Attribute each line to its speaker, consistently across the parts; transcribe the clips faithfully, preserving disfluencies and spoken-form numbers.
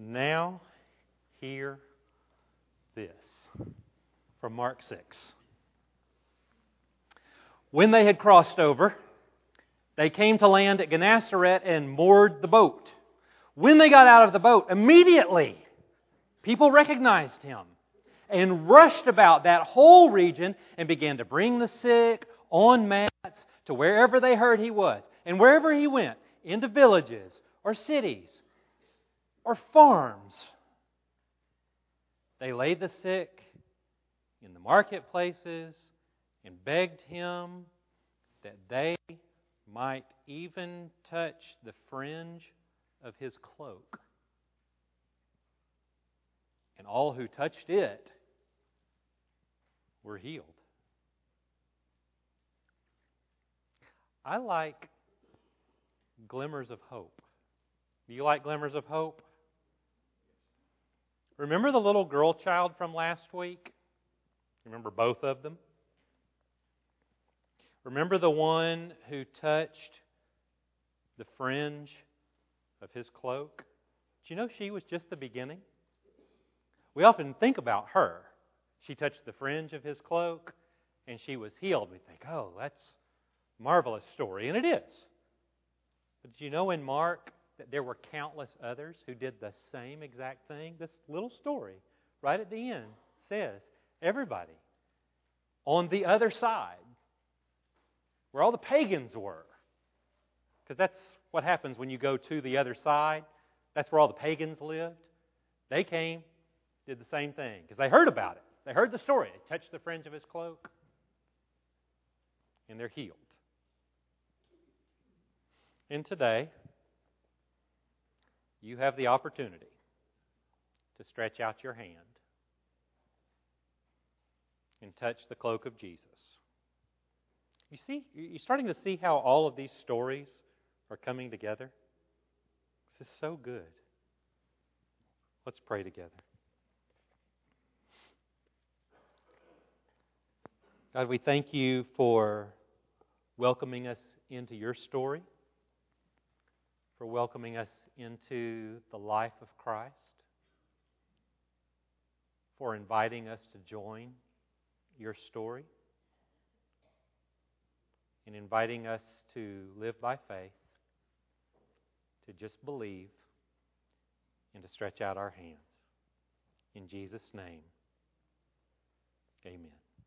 Speaker 1: Now, hear this from Mark six. When they had crossed over, they came to land at Gennesaret and moored the boat. When they got out of the boat, immediately people recognized him and rushed about that whole region and began to bring the sick on mats to wherever they heard he was. And wherever he went, into villages or cities or farms, they laid the sick in the marketplaces and begged him that they might even touch the fringe of his cloak. And all who touched it were healed. I like glimmers of hope. Do you like glimmers of hope? Remember the little girl child from last week? Remember both of them? Remember the one who touched the fringe of his cloak? Do you know she was just the beginning? We often think about her. She touched the fringe of his cloak and she was healed. We think, oh, that's a marvelous story. And it is. But did you know in Mark that there were countless others who did the same exact thing? This little story right at the end says everybody on the other side, where all the pagans were. Because that's what happens when you go to the other side. That's where all the pagans lived. They came, did the same thing. Because they heard about it. They heard the story. They touched the fringe of his cloak. And they're healed. And today, you have the opportunity to stretch out your hand and touch the cloak of Jesus. You see, you're starting to see how all of these stories are coming together. This is so good. Let's pray together. God, we thank you for welcoming us into your story, for welcoming us into the life of Christ, for inviting us to join your story, and inviting us to live by faith, to just believe, and to stretch out our hands. In Jesus' name, amen.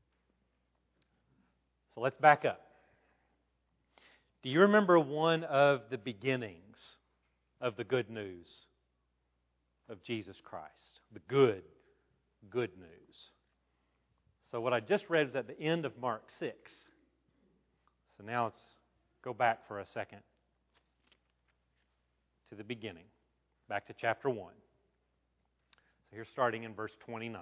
Speaker 1: So let's back up. Do you remember one of the beginnings of the good news of Jesus Christ? The good, good news. So what I just read is at the end of Mark six. So now let's go back for a second to the beginning, back to chapter one. So here's starting in verse twenty-nine.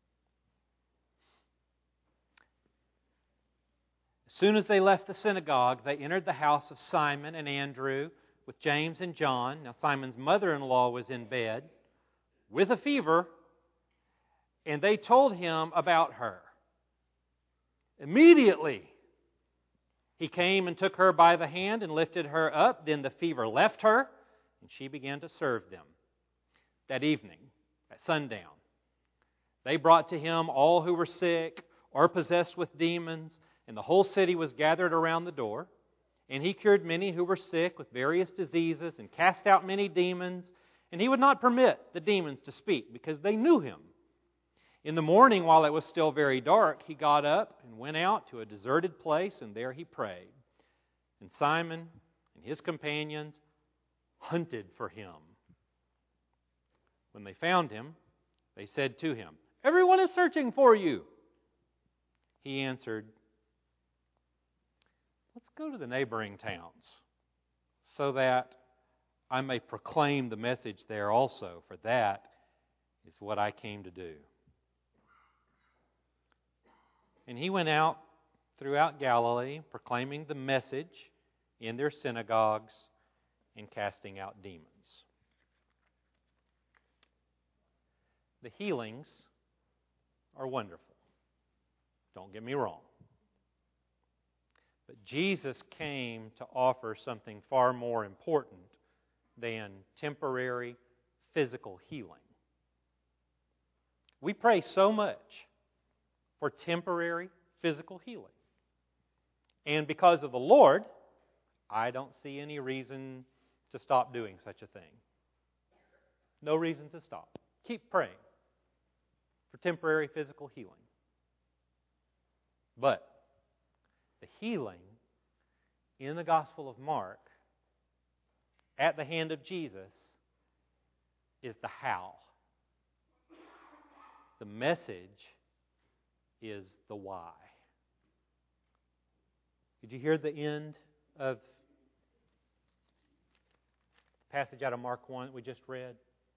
Speaker 1: As soon as they left the synagogue, they entered the house of Simon and Andrew with James and John. Now Simon's mother-in-law was in bed with a fever, and they told him about her. Immediately, he came and took her by the hand and lifted her up. Then the fever left her, and she began to serve them. That evening, at sundown, they brought to him all who were sick or possessed with demons, and the whole city was gathered around the door. And he cured many who were sick with various diseases and cast out many demons. And he would not permit the demons to speak because they knew him. In the morning, while it was still very dark, he got up and went out to a deserted place, and there he prayed. And Simon and his companions hunted for him. When they found him, they said to him, "Everyone is searching for you." He answered, "Let's go to the neighboring towns, so that I may proclaim the message there also, for that is what I came to do." And he went out throughout Galilee, proclaiming the message in their synagogues and casting out demons. The healings are wonderful. Don't get me wrong. But Jesus came to offer something far more important than temporary physical healing. We pray so much for temporary physical healing. And because of the Lord, I don't see any reason to stop doing such a thing. No reason to stop. Keep praying for temporary physical healing. But the healing in the Gospel of Mark at the hand of Jesus is the how. The message is the why. Did you hear the end of the passage out of Mark one that we just read?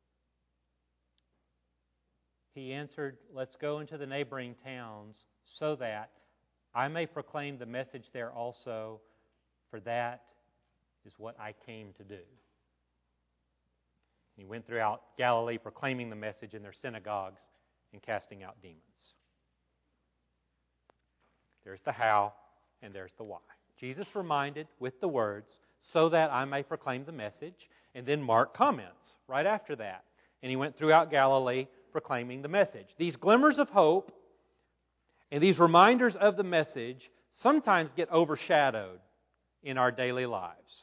Speaker 1: He answered, "Let's go into the neighboring towns so that I may proclaim the message there also, for that is what I came to do." He went throughout Galilee proclaiming the message in their synagogues and casting out demons. There's the how and there's the why. Jesus reminded with the words, "so that I may proclaim the message," and then Mark comments right after that. And he went throughout Galilee proclaiming the message. These glimmers of hope and these reminders of the message sometimes get overshadowed in our daily lives.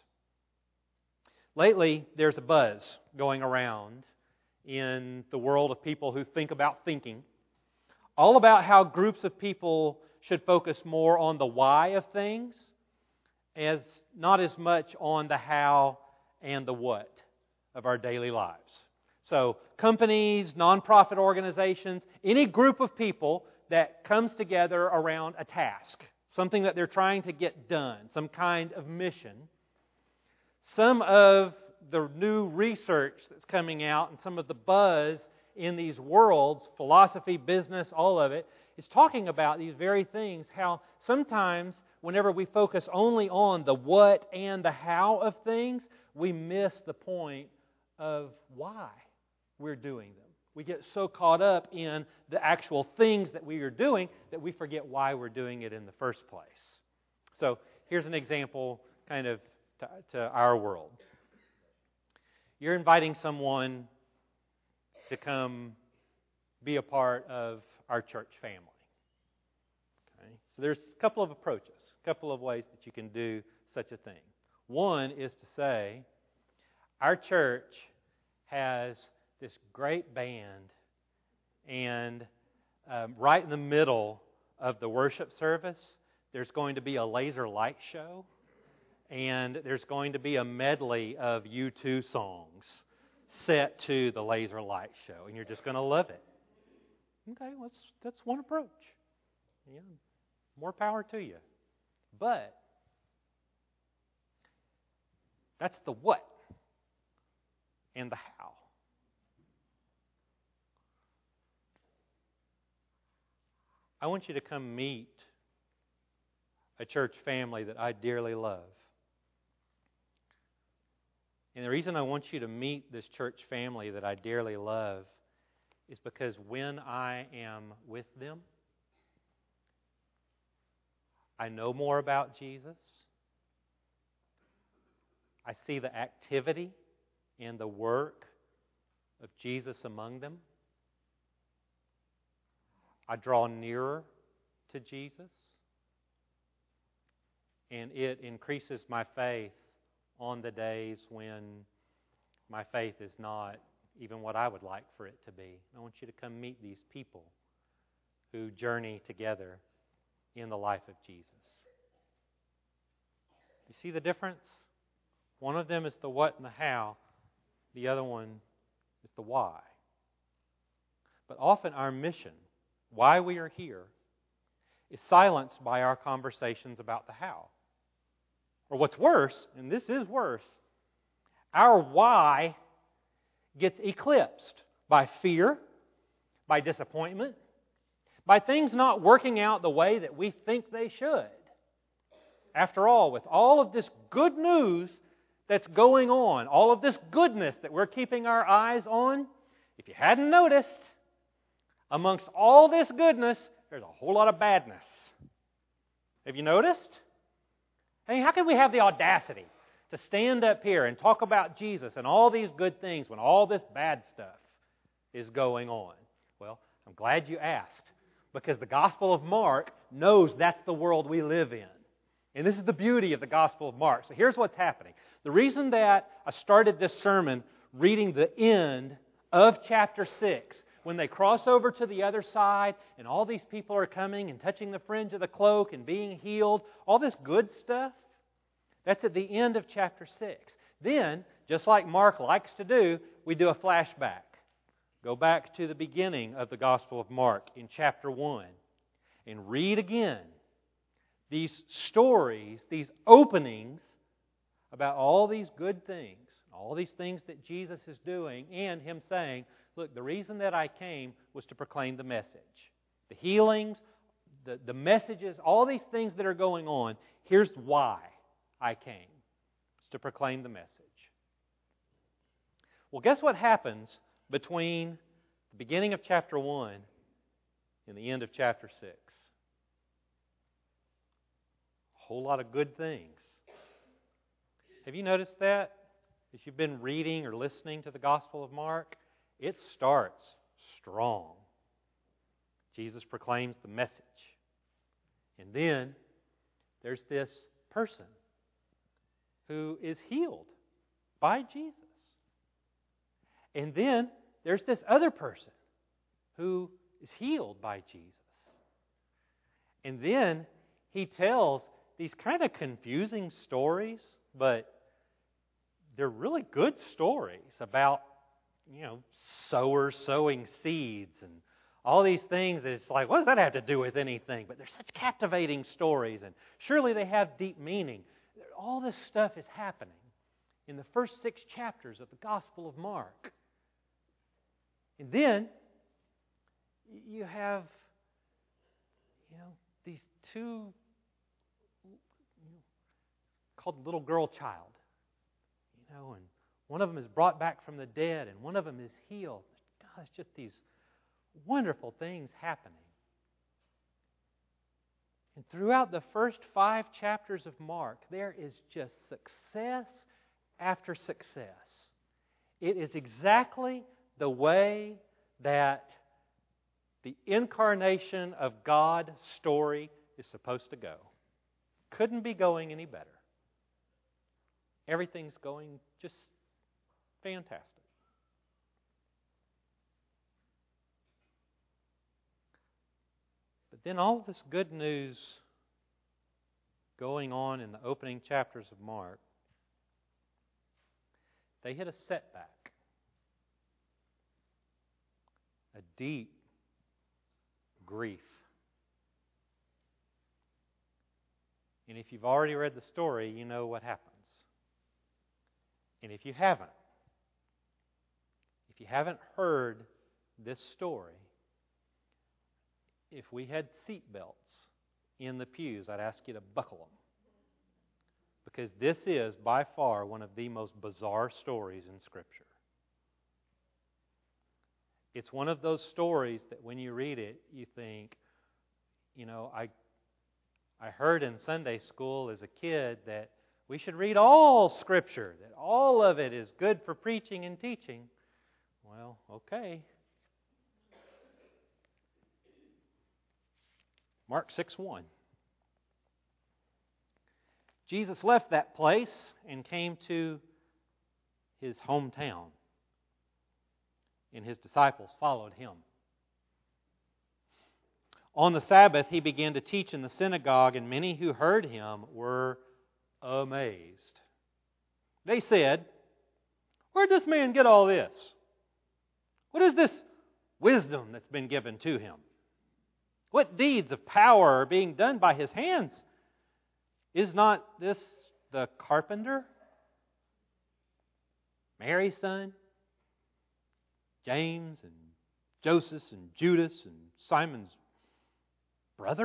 Speaker 1: Lately, there's a buzz going around in the world of people who think about thinking, all about how groups of people should focus more on the why of things, as not as much on the how and the what of our daily lives. So, companies, nonprofit organizations, any group of people that comes together around a task, something that they're trying to get done, some kind of mission. Some of the new research that's coming out and some of the buzz in these worlds, philosophy, business, all of it, is talking about these very things, how sometimes whenever we focus only on the what and the how of things, we miss the point of why we're doing them. We get so caught up in the actual things that we are doing that we forget why we're doing it in the first place. So here's an example kind of to, to our world. You're inviting someone to come be a part of our church family. Okay? So there's a couple of approaches, a couple of ways that you can do such a thing. One is to say, our church has this great band, and um, right in the middle of the worship service, there's going to be a laser light show, and there's going to be a medley of U two songs set to the laser light show, and you're just going to love it. Okay, let's, that's one approach. Yeah, more power to you. But that's the what and the how. I want you to come meet a church family that I dearly love. And the reason I want you to meet this church family that I dearly love is because when I am with them, I know more about Jesus. I see the activity and the work of Jesus among them. I draw nearer to Jesus, and it increases my faith on the days when my faith is not even what I would like for it to be. I want you to come meet these people who journey together in the life of Jesus. You see the difference? One of them is the what and the how. The other one is the why. But often our mission, why we are here, is silenced by our conversations about the how. Or what's worse, and this is worse, our why gets eclipsed by fear, by disappointment, by things not working out the way that we think they should. After all, with all of this good news that's going on, all of this goodness that we're keeping our eyes on, if you hadn't noticed, amongst all this goodness, there's a whole lot of badness. Have you noticed? I mean, how can we have the audacity to stand up here and talk about Jesus and all these good things when all this bad stuff is going on? Well, I'm glad you asked, because the Gospel of Mark knows that's the world we live in. And this is the beauty of the Gospel of Mark. So here's what's happening. The reason that I started this sermon reading the end of chapter six, when they cross over to the other side and all these people are coming and touching the fringe of the cloak and being healed, all this good stuff, that's at the end of chapter six. Then, just like Mark likes to do, we do a flashback. Go back to the beginning of the Gospel of Mark in chapter one and read again these stories, these openings about all these good things, all these things that Jesus is doing, and Him saying, look, the reason that I came was to proclaim the message. The healings, the, the messages, all these things that are going on, here's why I came. It's to proclaim the message. Well, guess what happens between the beginning of chapter one and the end of chapter six? A whole lot of good things. Have you noticed that? As you've been reading or listening to the Gospel of Mark, it starts strong. Jesus proclaims the message. And then there's this person who is healed by Jesus. And then there's this other person who is healed by Jesus. And then He tells these kind of confusing stories, but they're really good stories about, you know, sowers sowing seeds and all these things. It's like, what does that have to do with anything? But they're such captivating stories, and surely they have deep meaning. All this stuff is happening in the first six chapters of the Gospel of Mark. And then you have, you know, these two, you know, called little girl child, you know, and one of them is brought back from the dead, and one of them is healed. God, it's just these wonderful things happening. And throughout the first five chapters of Mark, there is just success after success. It is exactly the way that the incarnation of God story is supposed to go. Couldn't be going any better. Everything's going just fantastic. But then all of this good news going on in the opening chapters of Mark, they hit a setback. A deep grief. And if you've already read the story, you know what happens. And if you haven't, if you haven't heard this story, if we had seat belts in the pews, I'd ask you to buckle them. Because this is by far one of the most bizarre stories in Scripture. It's one of those stories that when you read it, you think, you know, I I heard in Sunday school as a kid that we should read all Scripture, that all of it is good for preaching and teaching. Well, okay. Mark six one. Jesus left that place and came to His hometown, and His disciples followed Him. On the Sabbath, He began to teach in the synagogue, and many who heard Him were amazed. They said, "Where did this man get all this? What is this wisdom that's been given to Him? What deeds of power are being done by His hands? Is not this the carpenter, Mary's son, James and Joseph and Judas and Simon's brother?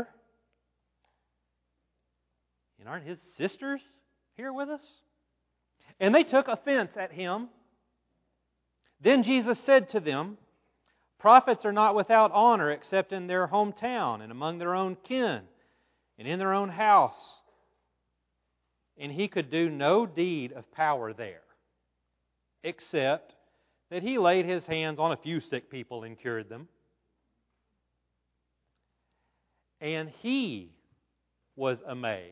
Speaker 1: And aren't his sisters here with us?" And they took offense at Him. Then Jesus said to them, "Prophets are not without honor except in their hometown and among their own kin and in their own house." and he could do no deed of power there, except that he laid his hands on a few sick people and cured them. And he was amazed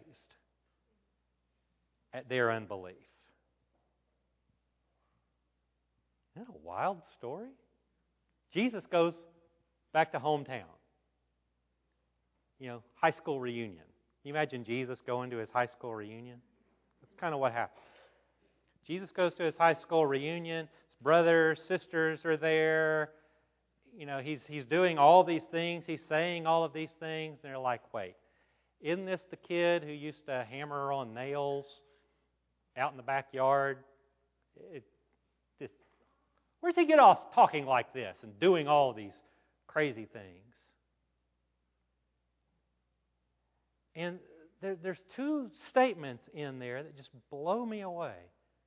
Speaker 1: at their unbelief. Isn't that a wild story? Jesus goes back to hometown. You know, high school reunion. Can you imagine Jesus going to his high school reunion? That's kind of what happens. Jesus goes to his high school reunion. His brothers, sisters are there. You know, he's he's doing all these things. He's saying all of these things. And they're like, wait, isn't this the kid who used to hammer on nails out in the backyard? It, it, where does he get off talking like this and doing all these crazy things? And there, there's two statements in there that just blow me away.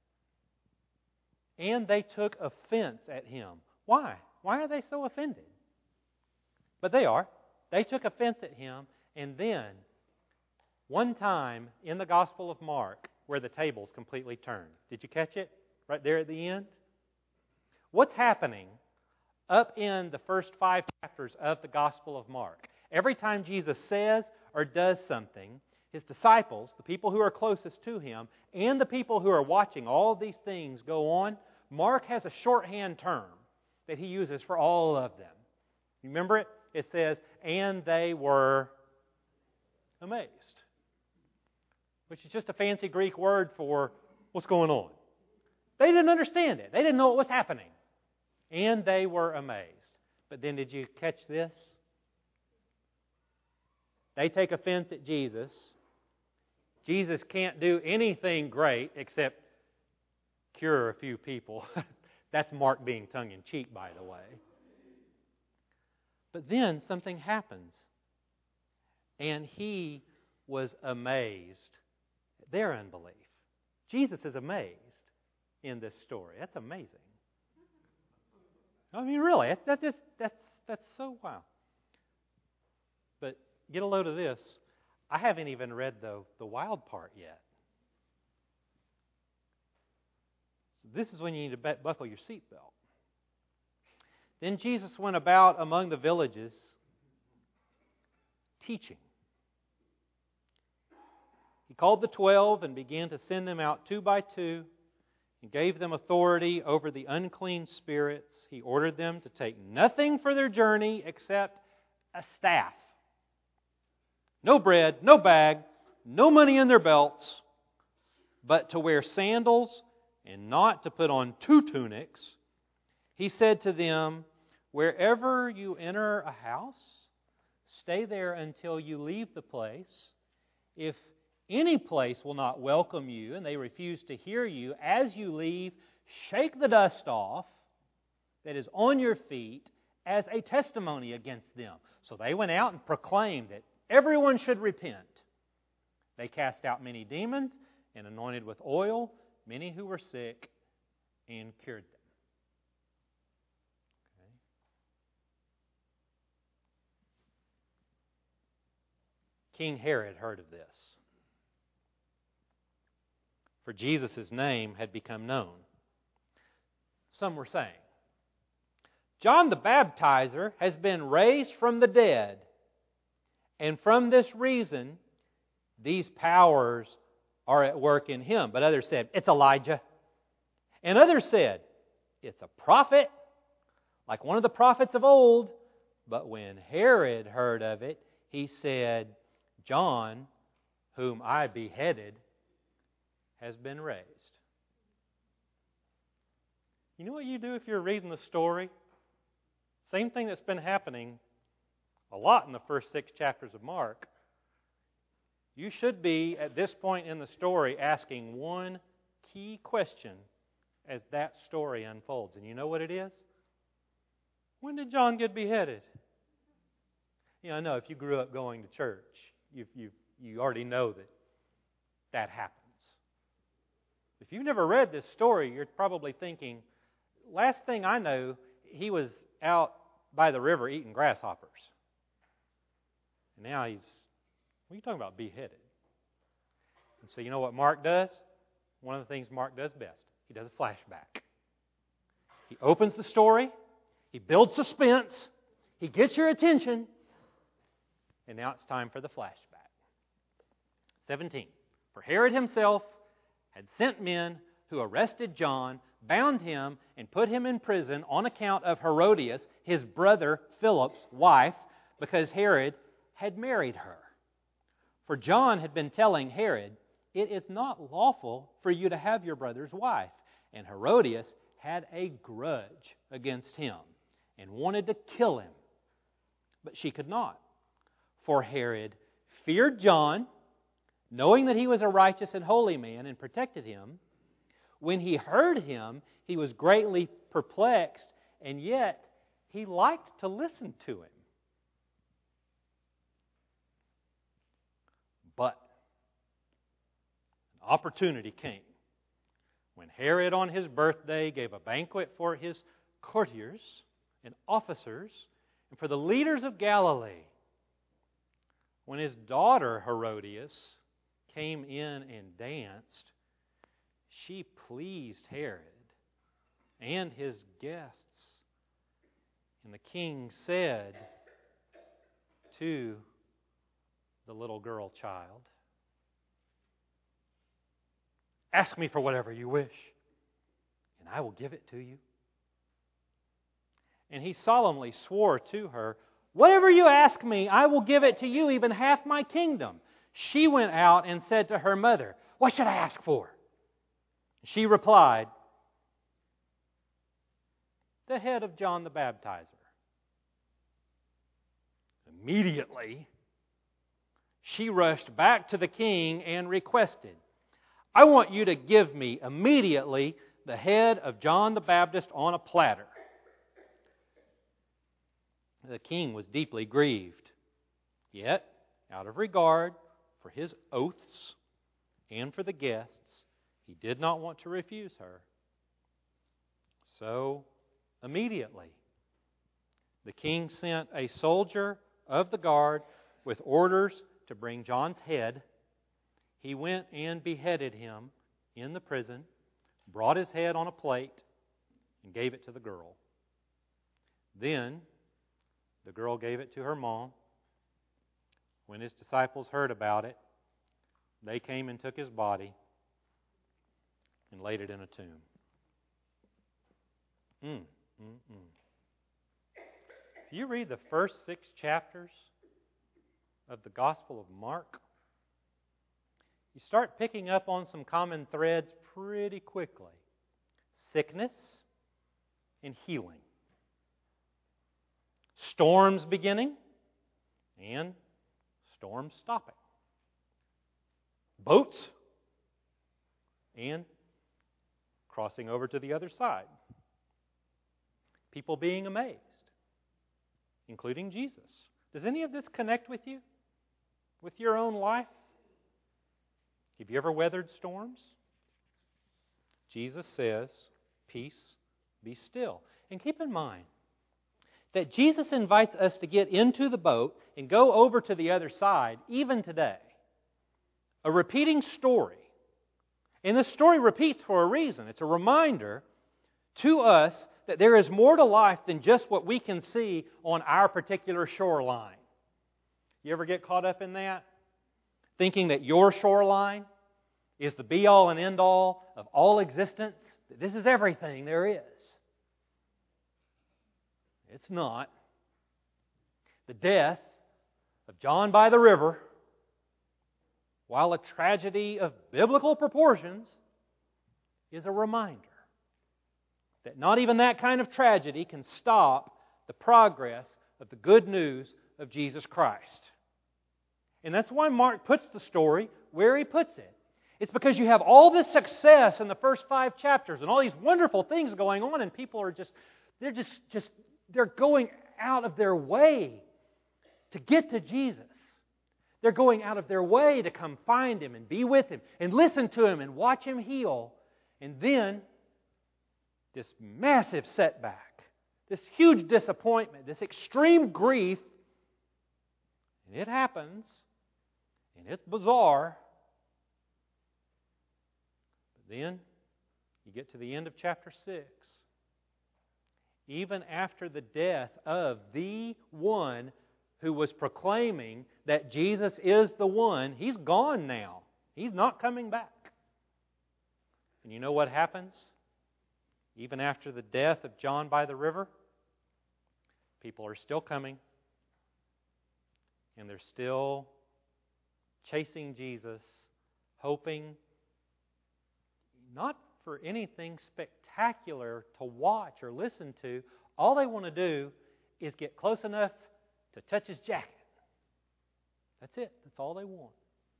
Speaker 1: And they took offense at him. Why? Why are they so offended? But they are. They took offense at him. And then, one time in the Gospel of Mark, where the tables completely turned. Did you catch it? Right there at the end? What's happening up in the first five chapters of the Gospel of Mark? Every time Jesus says or does something, his disciples, the people who are closest to him, and the people who are watching all these things go on, Mark has a shorthand term that he uses for all of them. You remember it? It says, and they were amazed. Which is just a fancy Greek word for what's going on. They didn't understand it. They didn't know what was happening. And they were amazed. But then did you catch this? They take offense at Jesus. Jesus can't do anything great except cure a few people. That's Mark being tongue-in-cheek, by the way. But then something happens. And he was amazed at their unbelief. Jesus is amazed in this story. That's amazing. I mean, really, that's just that's that's so wow. But get a load of this. I haven't even read the the wild part yet. So this is when you need to buckle your seatbelt. Then Jesus went about among the villages, teaching. He called the twelve and began to send them out two by two, and gave them authority over the unclean spirits. He ordered them to take nothing for their journey except a staff. No bread, no bag, no money in their belts, but to wear sandals and not to put on two tunics. He said to them, wherever you enter a house, stay there until you leave the place. If any place will not welcome you and they refuse to hear you, as you leave, shake the dust off that is on your feet as a testimony against them. So they went out and proclaimed that everyone should repent. They cast out many demons and anointed with oil many who were sick and cured them. Okay. King Herod heard of this. For Jesus' name had become known. Some were saying, John the Baptizer has been raised from the dead, and from this reason, these powers are at work in him. But others said, it's Elijah. And others said, it's a prophet, like one of the prophets of old. But when Herod heard of it, he said, John, whom I beheaded, has been raised. You know what you do if you're reading the story? Same thing that's been happening a lot in the first six chapters of Mark. You should be, at this point in the story, asking one key question as that story unfolds. And you know what it is? When did John get beheaded? You know, I know if you grew up going to church, you you you already know that that happens. If you've never read this story, you're probably thinking, last thing I know, he was out by the river eating grasshoppers. And now he's, what are you talking about, beheaded? And so you know what Mark does? One of the things Mark does best. He does a flashback. He opens the story. He builds suspense. He gets your attention. And now it's time for the flashback. seventeen. For Herod himself had sent men who arrested John, bound him, and put him in prison on account of Herodias, his brother Philip's wife, because Herod had married her. For John had been telling Herod, "It is not lawful for you to have your brother's wife." And Herodias had a grudge against him and wanted to kill him. But she could not. For Herod feared John, knowing that he was a righteous and holy man, and protected him. When he heard him, he was greatly perplexed, and yet he liked to listen to him. But an opportunity came when Herod on his birthday gave a banquet for his courtiers and officers and for the leaders of Galilee. When his daughter Herodias came in and danced, she pleased Herod and his guests. And the king said to the little girl child, "Ask me for whatever you wish, and I will give it to you." And he solemnly swore to her, "Whatever you ask me, I will give it to you, even half my kingdom." She went out and said to her mother, "What should I ask for?" She replied, "The head of John the Baptizer." Immediately, she rushed back to the king and requested, "I want you to give me immediately the head of John the Baptist on a platter." The king was deeply grieved, yet, out of regard for his oaths and for the guests, he did not want to refuse her. So, immediately, the king sent a soldier of the guard with orders to bring John's head. He went and beheaded him in the prison, brought his head on a plate, and gave it to the girl. Then the girl gave it to her mom. When his disciples heard about it, they came and took his body and laid it in a tomb. Mm, mm, mm. If you read the first six chapters of the Gospel of Mark, you start picking up on some common threads pretty quickly. Sickness and healing. Storms beginning and storms stopping. Boats and crossing over to the other side. People being amazed, including Jesus. Does any of this connect with you? With your own life? Have you ever weathered storms? Jesus says, "Peace, be still." And keep in mind that Jesus invites us to get into the boat and go over to the other side, even today. A repeating story. And this story repeats for a reason. It's a reminder to us that there is more to life than just what we can see on our particular shoreline. You ever get caught up in that? Thinking that your shoreline is the be-all and end-all of all existence? That this is everything there is. It's not. The death of John by the river, while a tragedy of biblical proportions, is a reminder that not even that kind of tragedy can stop the progress of the good news of Jesus Christ. And that's why Mark puts the story where he puts it. It's because you have all this success in the first five chapters and all these wonderful things going on, and people are just, they're just, just, they're going out of their way to get to Jesus. They're going out of their way to come find Him and be with Him and listen to Him and watch Him heal. And then, this massive setback, this huge disappointment, this extreme grief, and it happens, and it's bizarre, Then you get to the end of chapter six. Even after the death of the one who was proclaiming that Jesus is the one, he's gone now. He's not coming back. And you know what happens? Even after the death of John by the river, people are still coming. And they're still chasing Jesus, hoping not for anything spectacular to watch or listen to. All they want to do is get close enough to touch his jacket. That's it. That's all they want.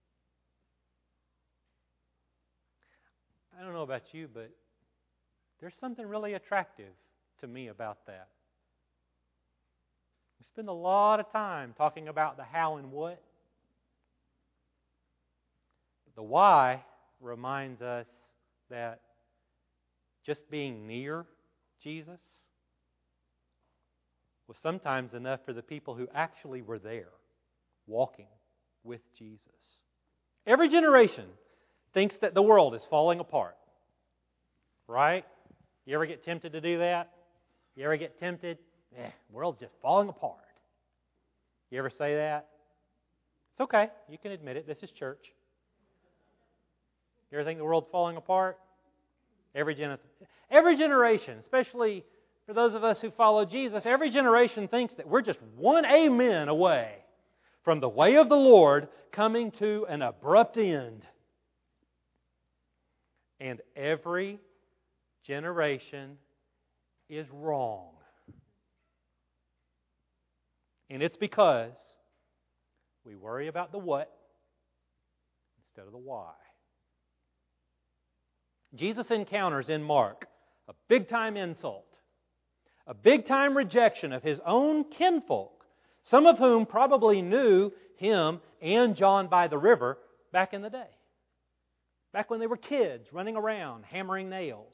Speaker 1: I don't know about you, but there's something really attractive to me about that. We spend a lot of time talking about the how and what. The why reminds us that just being near Jesus was sometimes enough for the people who actually were there, walking with Jesus. Every generation thinks that the world is falling apart. Right? You ever get tempted to do that? You ever get tempted? Eh, the world's just falling apart. You ever say that? It's okay. You can admit it. This is church. You ever think the world's falling apart? Every, gen- every generation, especially for those of us who follow Jesus, every generation thinks that we're just one amen away from the way of the Lord coming to an abrupt end. And every generation is wrong. And it's because we worry about the what instead of the why. Jesus encounters in Mark a big-time insult, a big-time rejection of his own kinfolk, some of whom probably knew him and John by the river back in the day, back when they were kids running around hammering nails.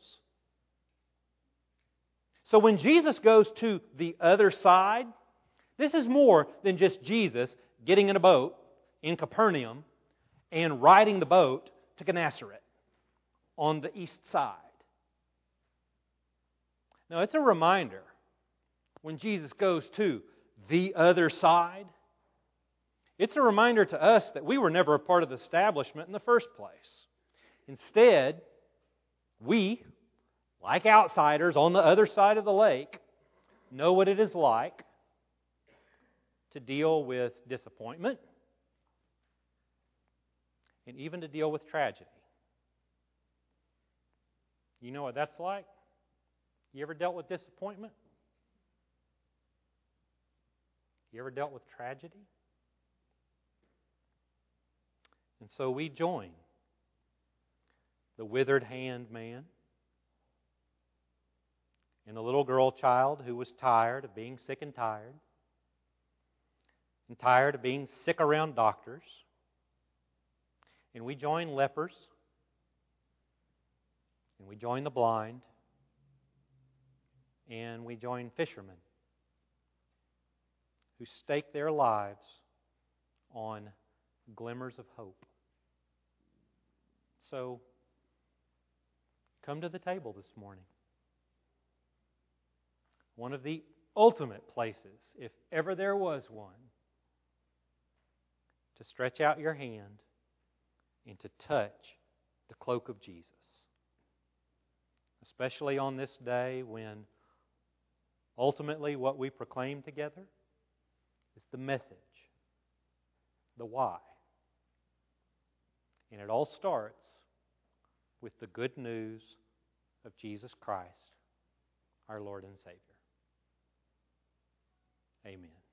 Speaker 1: So when Jesus goes to the other side, this is more than just Jesus getting in a boat in Capernaum and riding the boat to Gennesaret on the east side. Now, it's a reminder when Jesus goes to the other side, it's a reminder to us that we were never a part of the establishment in the first place. Instead, we, like outsiders on the other side of the lake, know what it is like to deal with disappointment and even to deal with tragedy. You know what that's like? You ever dealt with disappointment? You ever dealt with tragedy? And so we join the withered hand man and the little girl child who was tired of being sick and tired and tired of being sick around doctors. And we join lepers and we join the blind and we join fishermen who stake their lives on glimmers of hope. So, come to the table this morning. One of the ultimate places, if ever there was one, to stretch out your hand and to touch the cloak of Jesus. Especially on this day when ultimately what we proclaim together is the message, the why. And it all starts with the good news of Jesus Christ, our Lord and Savior. Amen.